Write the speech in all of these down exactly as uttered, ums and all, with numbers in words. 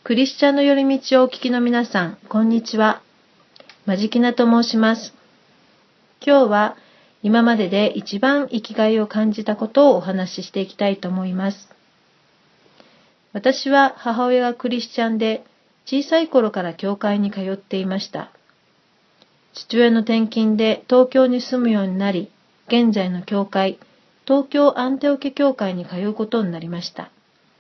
クリスチャンの寄り道をお聞きの皆さん、こんにちは。マジキナと申します。今日は今までで一番生きがいを感じたことをお話ししていきたいと思います。私は母親がクリスチャンで、小さい頃から教会に通っていました。父親の転勤で東京に住むようになり、現在の教会、東京アンテオケ教会に通うことになりました。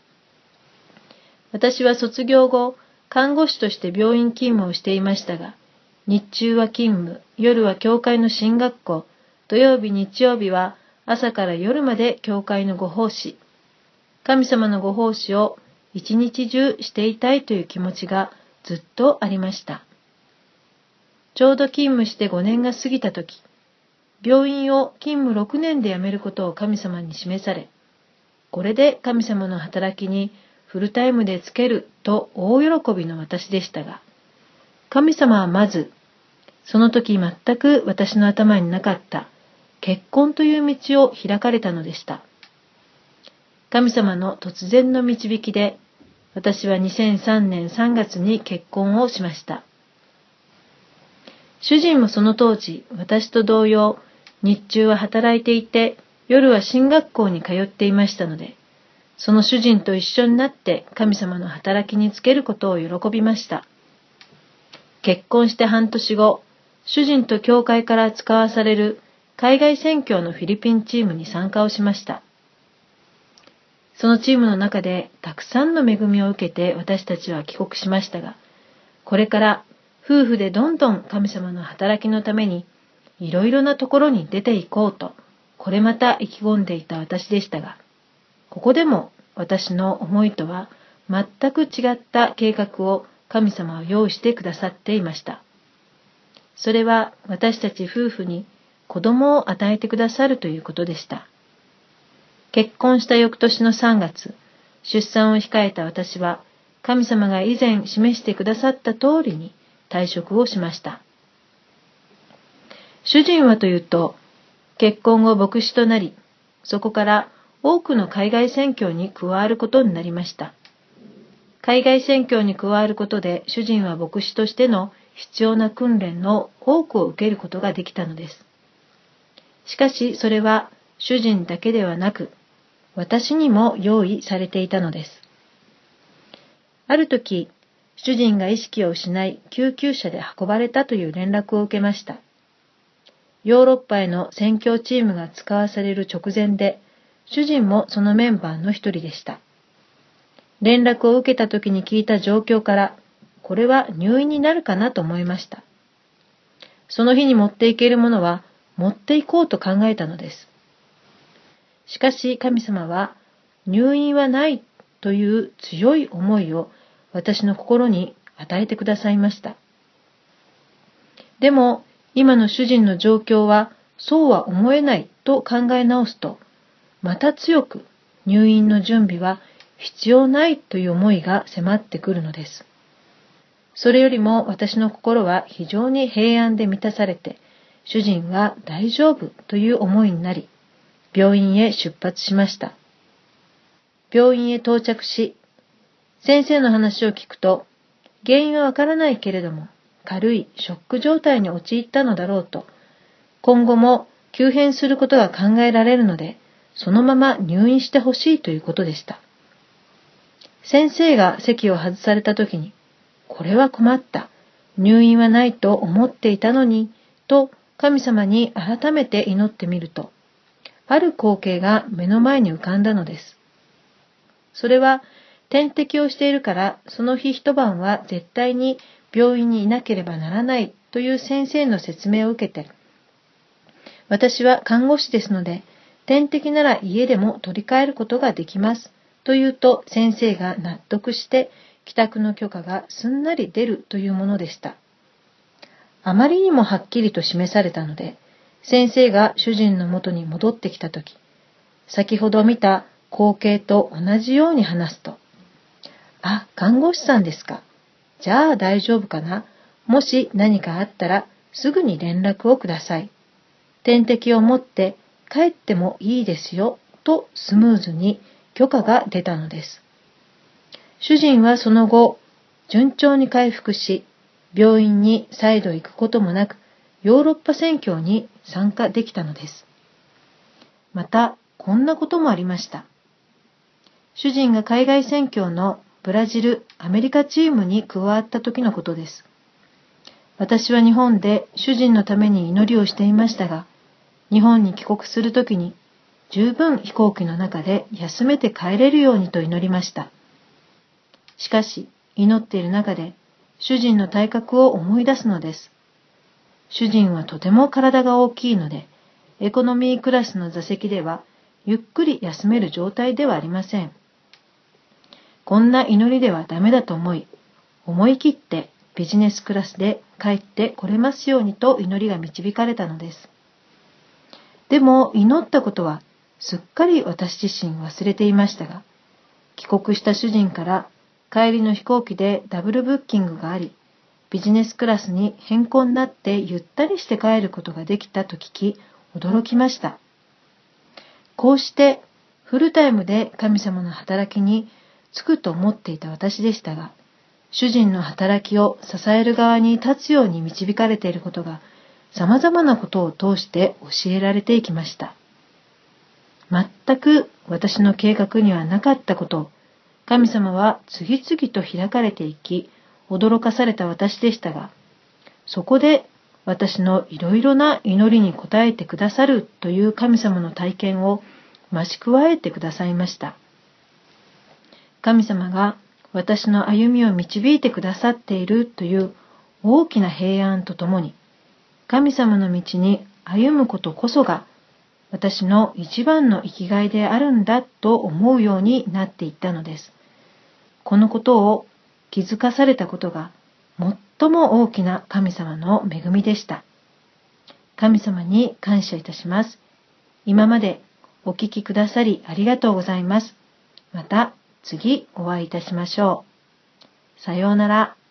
私は卒業後、看護師として病院勤務をしていましたが、日中は勤務、夜は教会の進学校、土曜日日曜日は朝から夜まで教会のご奉仕、神様のご奉仕を一日中していたいという気持ちがずっとありました。ちょうど勤務してごねんが過ぎたとき、病院を勤務ろくねんで辞めることを神様に示され、これで神様の働きにフルタイムでつけると大喜びの私でしたが、神様はまず、その時全く私の頭になかった結婚という道を開かれたのでした。神様の突然の導きで、私はにせんさんねんさんがつに結婚をしました。主人もその当時、私と同様、日中は働いていて、夜は進学校に通っていましたので、その主人と一緒になって神様の働きにつけることを喜びました。結婚して半年後、主人と教会から使わされる海外宣教のフィリピンチームに参加をしました。そのチームの中でたくさんの恵みを受けて私たちは帰国しましたが、これから夫婦でどんどん神様の働きのためにいろいろなところに出ていこうと、これまた意気込んでいた私でしたが、ここでも私の思いとは全く違った計画を神様は用意してくださっていました。それは私たち夫婦に子供を与えてくださるということでした。結婚した翌年のさんがつ、出産を控えた私は神様が以前示してくださった通りに退職をしました。主人はというと、結婚後牧師となり、そこから多くの海外宣教に加わることになりました。海外宣教に加わることで主人は牧師としての必要な訓練の多くを受けることができたのです。しかしそれは主人だけではなく、私にも用意されていたのです。ある時、主人が意識を失い救急車で運ばれたという連絡を受けました。ヨーロッパへの宣教チームが使わされる直前で、主人もそのメンバーの一人でした。連絡を受けた時に聞いた状況から、これは入院になるかなと思いました。その日に持っていけるものは持っていこうと考えたのです。しかし神様は入院はないという強い思いを私の心に与えてくださいました。でも今の主人の状況はそうは思えないと考え直すと、また強く入院の準備は必要ないという思いが迫ってくるのです。それよりも私の心は非常に平安で満たされて、主人は大丈夫という思いになり、病院へ出発しました。病院へ到着し、先生の話を聞くと、原因はわからないけれども、軽いショック状態に陥ったのだろうと、今後も急変することが考えられるので、そのまま入院してほしいということでした。先生が席を外されたときに、これは困った、入院はないと思っていたのに、と神様に改めて祈ってみると、ある光景が目の前に浮かんだのです。それは点滴をしているからその日一晩は絶対に病院にいなければならないという先生の説明を受けて、私は看護師ですので点滴なら家でも取り替えることができますと言うと、先生が納得して帰宅の許可がすんなり出るというものでした。あまりにもはっきりと示されたので、先生が主人の元に戻ってきたとき、先ほど見た光景と同じように話すと、あ、看護師さんですか。じゃあ大丈夫かな。もし何かあったらすぐに連絡をください。点滴を持って帰ってもいいですよ、とスムーズに許可が出たのです。主人はその後、 順調に回復し、病院に再度行くこともなく、ヨーロッパ宣教に参加できたのです。また、こんなこともありました。主人が海外宣教のブラジル、アメリカチームに加わった時のことです。私は日本で主人のために祈りをしていましたが、日本に帰国するときに十分飛行機の中で休めて帰れるようにと祈りました。しかし、祈っている中で主人の体格を思い出すのです。主人はとても体が大きいので、エコノミークラスの座席ではゆっくり休める状態ではありません。こんな祈りではダメだと思い、思い切ってビジネスクラスで帰ってこれますようにと祈りが導かれたのです。でも祈ったことはすっかり私自身忘れていましたが、帰国した主人から帰りの飛行機でダブルブッキングがあり、ビジネスクラスに変更になってゆったりして帰ることができたと聞き、驚きました。こうしてフルタイムで神様の働きに就くと思っていた私でしたが、主人の働きを支える側に立つように導かれていることが、様々なことを通して教えられていきました。全く私の計画にはなかったことを、神様は次々と開かれていき、驚かされた私でしたが、そこで私のいろいろな祈りに応えてくださるという神様の体験を増し加えてくださいました。神様が私の歩みを導いてくださっているという大きな平安とともに、神様の道に歩むことこそが私の一番の生きがいであるんだと思うようになっていったのです。このことを気づかされたことが最も大きな神様の恵みでした。神様に感謝いたします。今までお聞きくださりありがとうございます。また次お会いいたしましょう。さようなら。